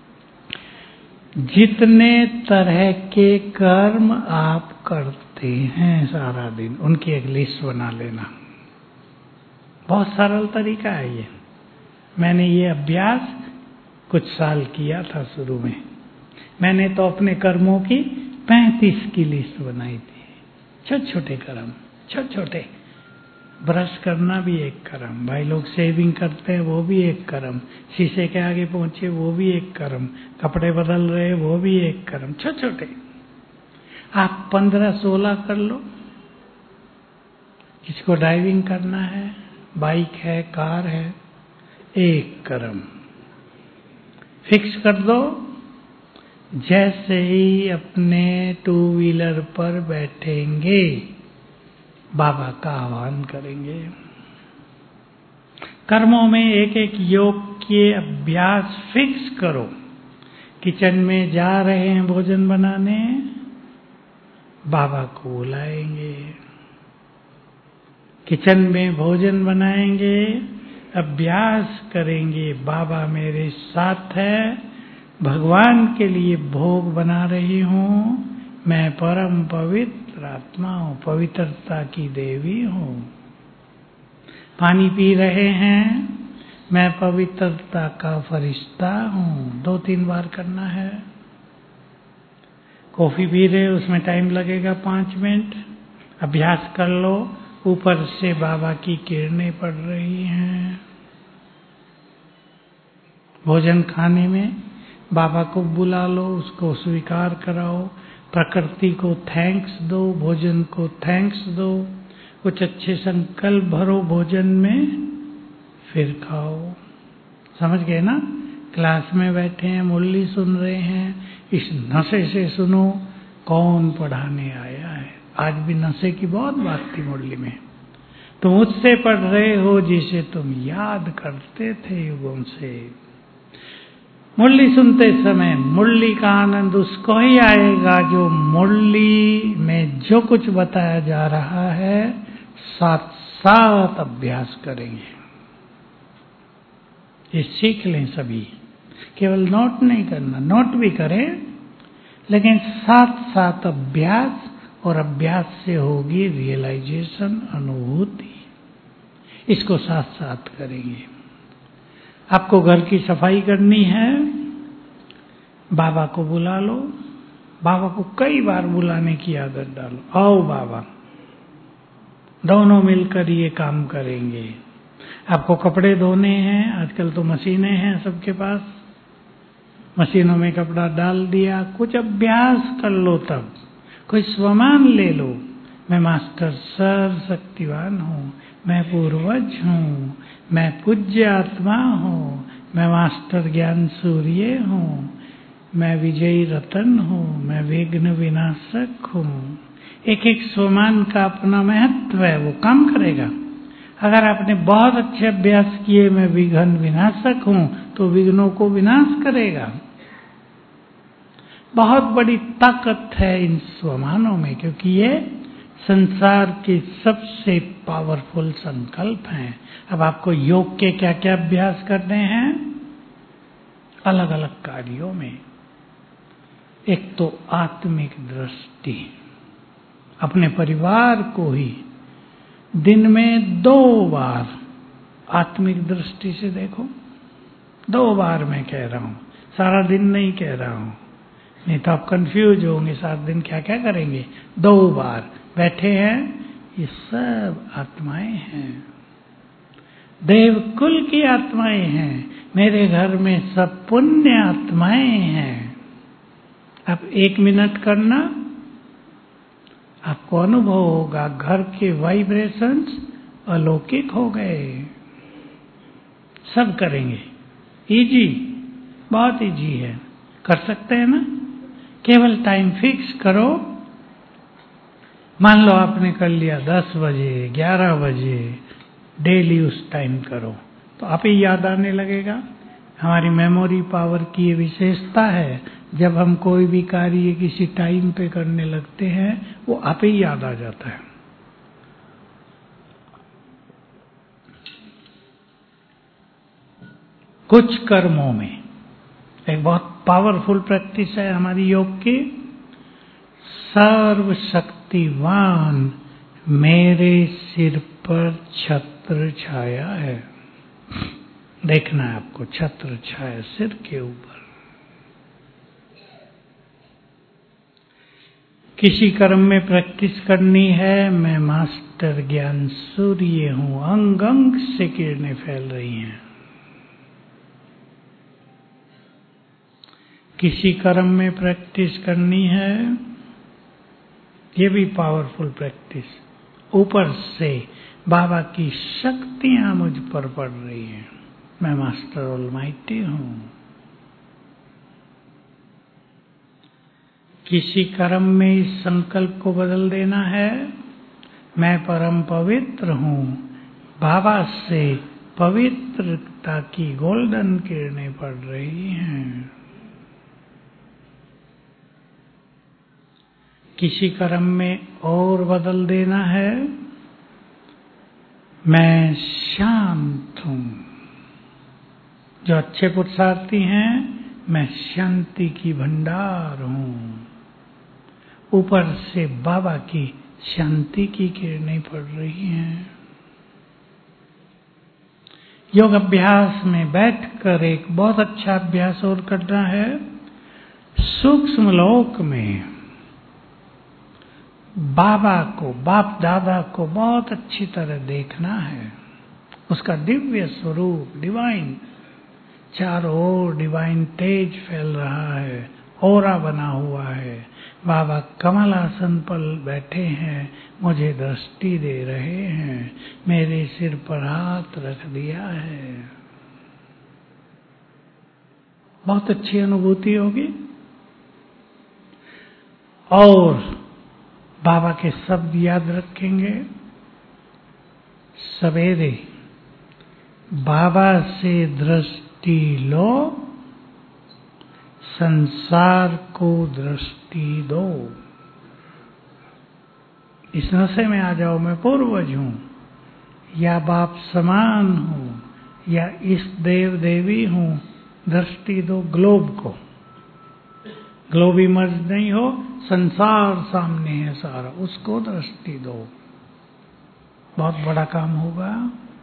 जितने तरह के कर्म आप करते हैं सारा दिन, उनकी एक लिस्ट बना लेना। बहुत सरल तरीका है ये। मैंने ये अभ्यास कुछ साल किया था शुरू में। मैंने तो अपने कर्मों की 35 की लिस्ट बनाई थी। छोटे छोटे कर्म, छोटे छोटे। ब्रश करना भी एक कर्म, भाई लोग शेविंग करते हैं वो भी एक कर्म, शीशे के आगे पहुंचे वो भी एक कर्म, कपड़े बदल रहे वो भी एक कर्म, छोटे छोटे। आप 15-16 कर लो। किसको ड्राइविंग करना है, बाइक है, कार है, एक कर्म फिक्स कर दो। जैसे ही अपने 2 व्हीलर पर बैठेंगे, बाबा का आह्वान करेंगे। कर्मों में एक एक योग के अभ्यास फिक्स करो। किचन में जा रहे हैं भोजन बनाने, बाबा को बुलाएंगे। किचन में भोजन बनाएंगे, अभ्यास करेंगे, बाबा मेरे साथ है, भगवान के लिए भोग बना रही हूँ, मैं परम पवित्र आत्मा हूँ, पवित्रता की देवी हूँ। पानी पी रहे हैं, मैं पवित्रता का फरिश्ता हूँ। 2-3 बार करना है। कॉफी पी रहे, उसमें टाइम लगेगा 5 मिनट। अभ्यास कर लो, ऊपर से बाबा की किरणें पड़ रही हैं। भोजन खाने में बाबा को बुला लो, उसको स्वीकार कराओ, प्रकृति को थैंक्स दो, भोजन को थैंक्स दो, कुछ अच्छे संकल्प भरो भोजन में, फिर खाओ। समझ गए ना? क्लास में बैठे हैं, मुरली सुन रहे हैं, इस नशे से सुनो कौन पढ़ाने आया है। आज भी नशे की बहुत बात थी मुरली में। तुम उससे पढ़ रहे हो जिसे तुम याद करते थे युगों से। मुरली सुनते समय मुरली का आनंद उसको ही आएगा जो मुरली में जो कुछ बताया जा रहा है साथ साथ अभ्यास करेंगे। ये सीख लें सभी। केवल नोट नहीं करना, नोट भी करें, लेकिन साथ साथ अभ्यास, और अभ्यास से होगी रियलाइजेशन, अनुभूति। इसको साथ साथ करेंगे। आपको घर की सफाई करनी है, बाबा को बुला लो। बाबा को कई बार बुलाने की आदत डालो। आओ बाबा, दोनों मिलकर ये काम करेंगे। आपको कपड़े धोने हैं, आजकल तो मशीनें हैं सबके पास, मशीनों में कपड़ा डाल दिया, कुछ अभ्यास कर लो। तब कोई स्वमान ले लो, मैं मास्टर सर्वशक्तिवान हूँ, मैं पूर्वज हूँ, मैं पूज्य आत्मा हूँ, मैं मास्टर ज्ञान सूर्य हूँ, मैं विजयी रतन हूँ, मैं विघ्न विनाशक हूँ। एक एक स्वमान का अपना महत्व है, वो काम करेगा। अगर आपने बहुत अच्छे अभ्यास किए, मैं विघ्न विनाशक हूँ, तो विघ्नों को विनाश करेगा। बहुत बड़ी ताकत है इन स्वमानों में, क्योंकि ये संसार के सबसे पावरफुल संकल्प हैं। अब आपको योग के क्या क्या अभ्यास करने हैं अलग अलग कार्यों में। एक तो आत्मिक दृष्टि, अपने परिवार को ही दिन में 2 बार आत्मिक दृष्टि से देखो। 2 बार मैं कह रहा हूं, सारा दिन नहीं कह रहा हूं, नहीं तो आप कंफ्यूज होंगे। सारा दिन क्या क्या करेंगे? 2 बार बैठे हैं, ये सब आत्माएं हैं, देवकुल की आत्माएं हैं। मेरे घर में सब पुण्य आत्माएं हैं। अब 1 मिनट करना, आपको अनुभव होगा घर के वाइब्रेशंस अलौकिक हो गए। सब करेंगे, इजी, बहुत इजी है, कर सकते हैं ना। केवल टाइम फिक्स करो। मान लो आपने कर लिया 10 बजे, 11 बजे, डेली उस टाइम करो तो आप ही याद आने लगेगा। हमारी मेमोरी पावर की ये विशेषता है, जब हम कोई भी कार्य किसी टाइम पे करने लगते हैं वो आप ही याद आ जाता है। कुछ कर्मों में एक बहुत पावरफुल प्रैक्टिस है हमारी योग की, सर्वशक्तिवान मेरे सिर पर छत्र छाया है। देखना है आपको, छत्र छाया सिर के ऊपर। किसी कर्म में प्रैक्टिस करनी है, मैं मास्टर ज्ञान सूर्य हूं, अंग अंग से किरणें फैल रही हैं। किसी कर्म में प्रैक्टिस करनी है, ये भी पावरफुल प्रैक्टिस, ऊपर से बाबा की शक्तियां मुझ पर पड़ रही हैं, मैं मास्टर ऑलमाइटी हूं। किसी कर्म में इस संकल्प को बदल देना है, मैं परम पवित्र हूं, बाबा से पवित्रता की गोल्डन किरणें पड़ रही हैं। किसी कर्म में और बदल देना है, मैं शांत हूं। जो अच्छे पुरुषार्थी हैं, मैं शांति की भंडार हूं। ऊपर से बाबा की शांति की किरणें पड़ रही हैं। योग अभ्यास में बैठकर एक बहुत अच्छा अभ्यास और करना है। सूक्ष्म लोक में बाबा को, बाप दादा को बहुत अच्छी तरह देखना है। उसका दिव्य स्वरूप, डिवाइन, चारों ओर डिवाइन तेज फैल रहा है, ऑरा बना हुआ है। बाबा कमल आसन पर बैठे हैं, मुझे दृष्टि दे रहे हैं, मेरे सिर पर हाथ रख दिया है। बहुत अच्छी अनुभूति होगी। और बाबा के शब्द याद रखेंगे। सवेरे बाबा से दृष्टि लो, संसार को दृष्टि दो। इस नशे में आ जाओ, मैं पूर्वज हूं, या बाप समान हूं, या इस देव देवी हूं। दृष्टि दो ग्लोब को। ग्लोब इमर्ज नहीं हो, संसार सामने है सारा, उसको दृष्टि दो। बहुत बड़ा काम होगा।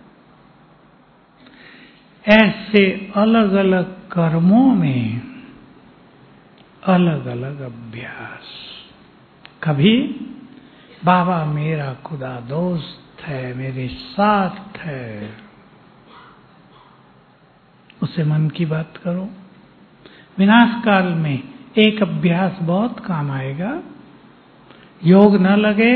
ऐसे अलग अलग कर्मों में अलग अलग अभ्यास। कभी बाबा मेरा खुदा दोस्त है, मेरे साथ है, उसे मन की बात करो। विनाश काल में एक अभ्यास बहुत काम आएगा। योग न लगे,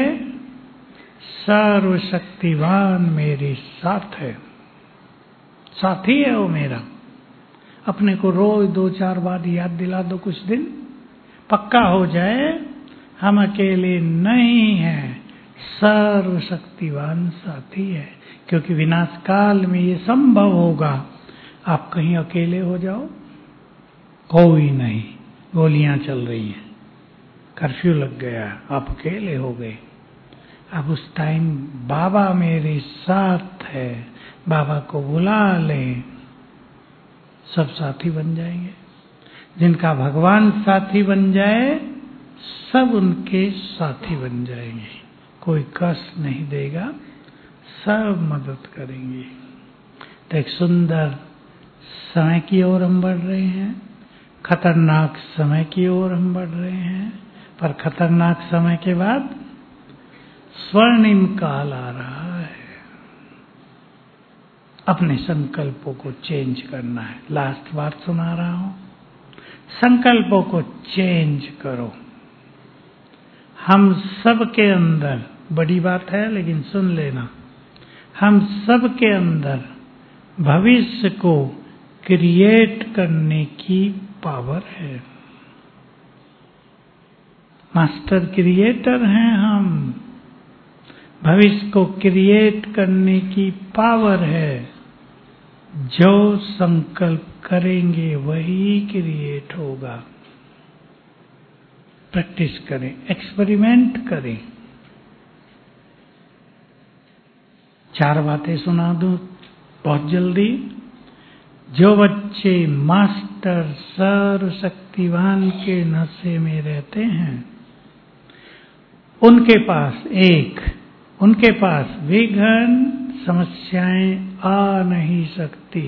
सर्वशक्तिवान मेरे साथ है, साथी है वो मेरा। अपने को रोज 2-4 बार याद दिला दो, कुछ दिन पक्का हो जाए हम अकेले नहीं हैं, सर्वशक्तिवान साथी है। क्योंकि विनाश काल में ये संभव होगा, आप कहीं अकेले हो जाओ, कोई नहीं, गोलियां चल रही हैं, कर्फ्यू लग गया, आप अकेले हो गए। अब उस टाइम बाबा मेरे साथ है, बाबा को बुला लें, सब साथी बन जाएंगे। जिनका भगवान साथी बन जाए, सब उनके साथी बन जाएंगे। कोई कष्ट नहीं देगा, सब मदद करेंगे। तो एक सुंदर समय की ओर हम बढ़ रहे हैं, खतरनाक समय की ओर हम बढ़ रहे हैं। पर खतरनाक समय के बाद स्वर्णिम काल आ रहा है। अपने संकल्पों को चेंज करना है। लास्ट बार सुना रहा हूं, संकल्पों को चेंज करो। हम सबके अंदर, बड़ी बात है लेकिन सुन लेना, हम सबके अंदर भविष्य को क्रिएट करने की पावर है। मास्टर क्रिएटर हैं हम। भविष्य को क्रिएट करने की पावर है। जो संकल्प करेंगे वही क्रिएट होगा। प्रैक्टिस करें, एक्सपेरिमेंट करें। 4 बातें सुना दूं बहुत जल्दी। जो बच्चे मास्टर सर्वशक्तिवान के नशे में रहते हैं, उनके पास विघ्न समस्याएं आ नहीं सकती।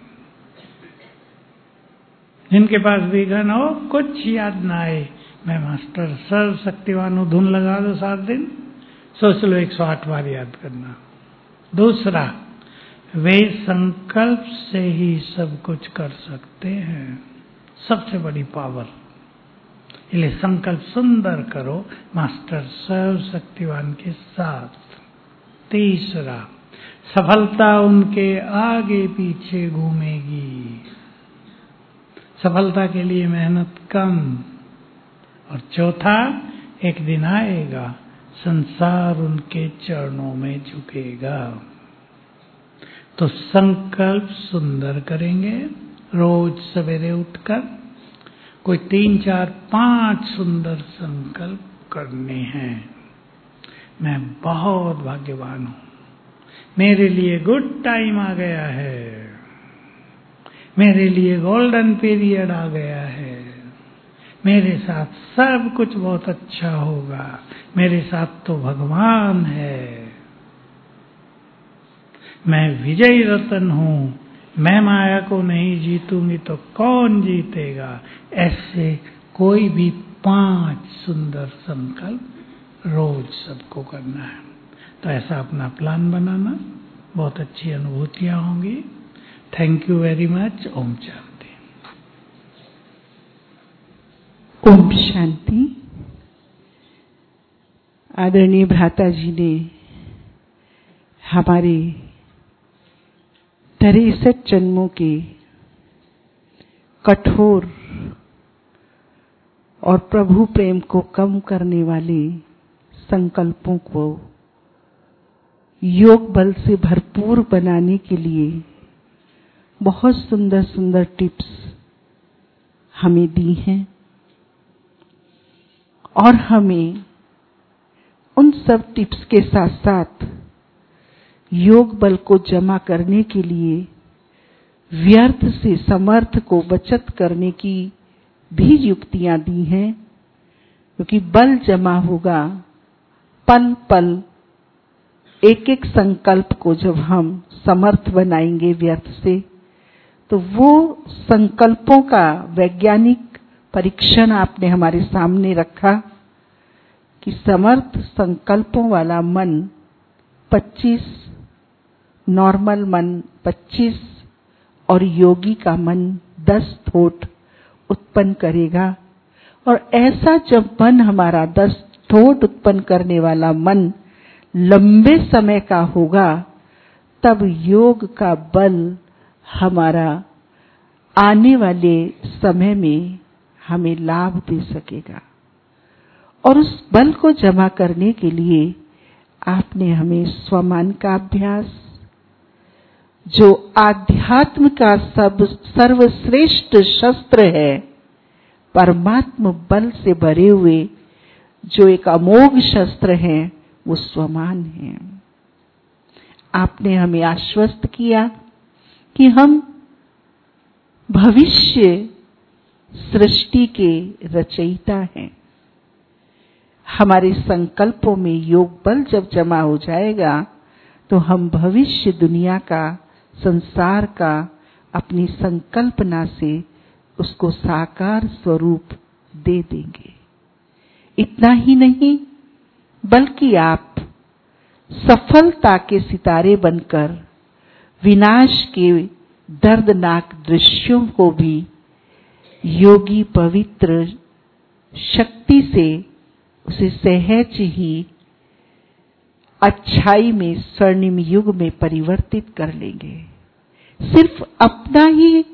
जिनके पास विघ्न हो, कुछ याद ना आए, मैं मास्टर सर्वशक्तिवान हूं, धुन लगा दो 7 दिन, सोच लो 108 बार याद करना। दूसरा, वे संकल्प से ही सब कुछ कर सकते हैं, सबसे बड़ी पावर। इसलिए संकल्प सुंदर करो मास्टर सर्वशक्तिवान के साथ। तीसरा, सफलता उनके आगे पीछे घूमेगी। सफलता के लिए मेहनत कम। और चौथा, एक दिन आएगा संसार उनके चरणों में झुकेगा। तो संकल्प सुंदर करेंगे। रोज सवेरे उठकर कोई 3, 4, 5 सुंदर संकल्प करने हैं। मैं बहुत भाग्यवान हूं, मेरे लिए गुड टाइम आ गया है, मेरे लिए गोल्डन पीरियड आ गया है, मेरे साथ सब कुछ बहुत अच्छा होगा, मेरे साथ तो भगवान है, मैं विजयी रतन हूं, मैं माया को नहीं जीतूंगी तो कौन जीतेगा। ऐसे कोई भी 5 सुंदर संकल्प रोज सबको करना है। तो ऐसा अपना प्लान बनाना, बहुत अच्छी अनुभूतियां होंगी। Thank you very much. ओम शांति। ओम शांति। आदरणीय भ्राता जी ने हमारे 63 जन्मों के कठोर और प्रभु प्रेम को कम करने वाले संकल्पों को योग बल से भरपूर बनाने के लिए बहुत सुंदर सुंदर टिप्स हमें दी हैं। और हमें उन सब टिप्स के साथ साथ योग बल को जमा करने के लिए व्यर्थ से समर्थ को बचत करने की भी युक्तियां दी हैं, क्योंकि बल जमा होगा पल पल। एक एक संकल्प को जब हम समर्थ बनाएंगे व्यर्थ से, तो वो संकल्पों का वैज्ञानिक परीक्षण आपने हमारे सामने रखा कि समर्थ संकल्पों वाला मन 25, नॉर्मल मन 25 और योगी का मन 10 थॉट उत्पन्न करेगा। और ऐसा जब मन हमारा 10 थॉट उत्पन्न करने वाला मन लंबे समय का होगा, तब योग का बल हमारा आने वाले समय में हमें लाभ दे सकेगा। और उस बल को जमा करने के लिए आपने हमें स्वमान का अभ्यास, जो आध्यात्म का सर्वश्रेष्ठ शस्त्र है, परमात्म बल से भरे हुए जो एक अमोघ शस्त्र है, वो स्वमान है। आपने हमें आश्वस्त किया कि हम भविष्य सृष्टि के रचयिता हैं। हमारे संकल्पों में योग बल जब जमा हो जाएगा, तो हम भविष्य दुनिया का, संसार का अपनी संकल्पना से उसको साकार स्वरूप दे देंगे। इतना ही नहीं, बल्कि आप सफलता के सितारे बनकर विनाश के दर्दनाक दृश्यों को भी योगी पवित्र शक्ति से उसे सहज ही अच्छाई में स्वर्णिम युग में परिवर्तित कर लेंगे। सिर्फ अपना ही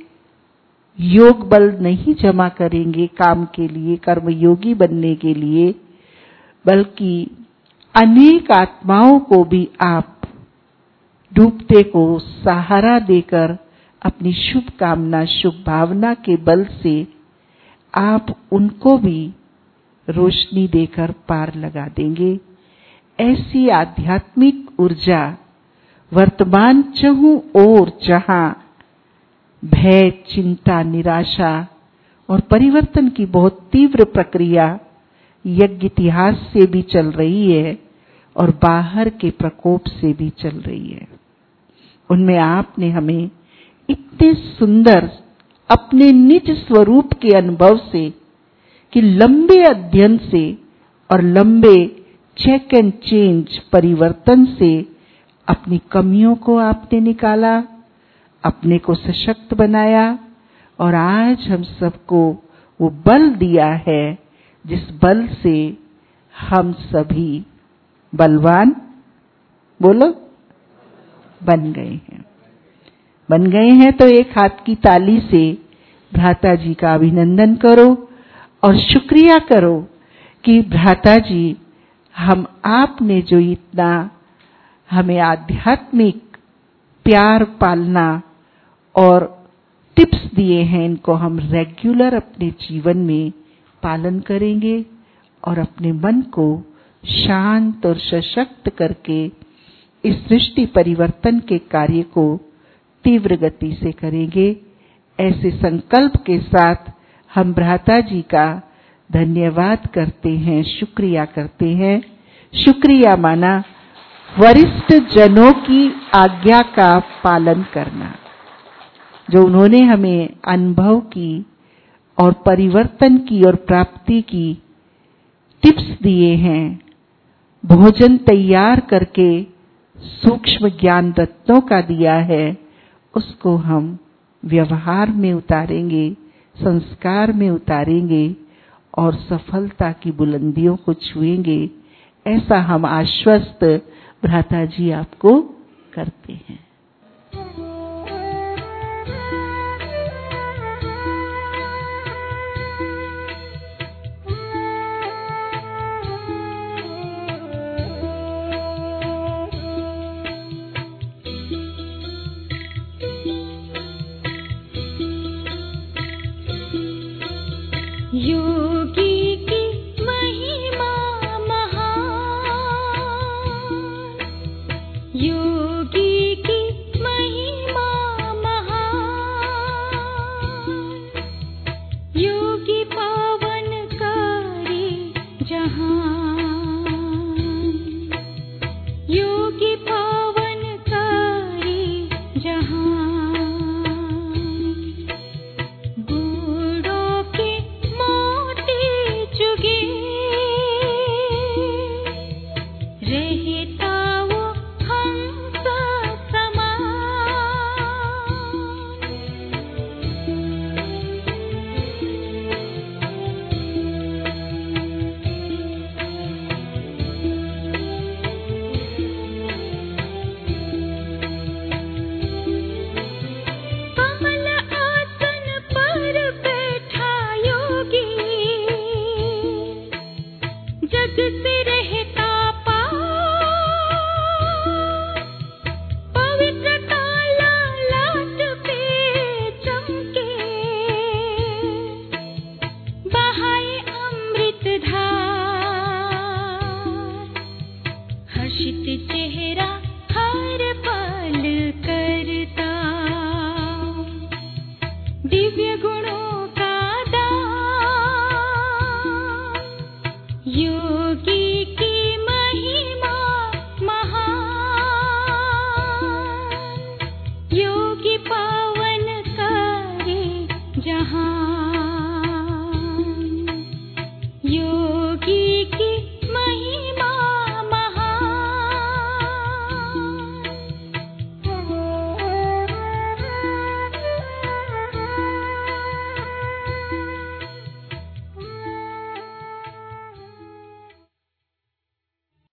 योग बल नहीं जमा करेंगे काम के लिए, कर्मयोगी बनने के लिए, बल्कि अनेक आत्माओं को भी आप डूबते को सहारा देकर अपनी शुभ कामना, शुभ भावना के बल से आप उनको भी रोशनी देकर पार लगा देंगे। ऐसी आध्यात्मिक ऊर्जा वर्तमान चहुं ओर, जहां भय, चिंता, निराशा और परिवर्तन की बहुत तीव्र प्रक्रिया यज्ञ इतिहास से भी चल रही है और बाहर के प्रकोप से भी चल रही है, उनमें आपने हमें इतने सुंदर अपने निज स्वरूप के अनुभव से, कि लंबे अध्ययन से और लंबे चेक एंड चेंज परिवर्तन से अपनी कमियों को आपने निकाला, अपने को सशक्त बनाया और आज हम सबको वो बल दिया है जिस बल से हम सभी बलवान, बोलो, बन गए हैं। बन गए हैं तो एक हाथ की ताली से भ्राता जी का अभिनंदन करो और शुक्रिया करो कि भ्राता जी, हम आपने जो इतना हमें आध्यात्मिक प्यार पालना और टिप्स दिए हैं, इनको हम रेगुलर अपने जीवन में पालन करेंगे और अपने मन को शांत और सशक्त करके इस सृष्टि परिवर्तन के कार्य को तीव्र गति से करेंगे। ऐसे संकल्प के साथ हम भ्राता जी का धन्यवाद करते हैं, शुक्रिया करते हैं। शुक्रिया माना वरिष्ठ जनों की आज्ञा का पालन करना, जो उन्होंने हमें अनुभव की और परिवर्तन की और प्राप्ति की टिप्स दिए हैं। भोजन तैयार करके सूक्ष्म ज्ञान रत्नों का दिया है, उसको हम व्यवहार में उतारेंगे, संस्कार में उतारेंगे और सफलता की बुलंदियों को छुएंगे। ऐसा हम आश्वस्त भ्राता जी आपको करते हैं। योगी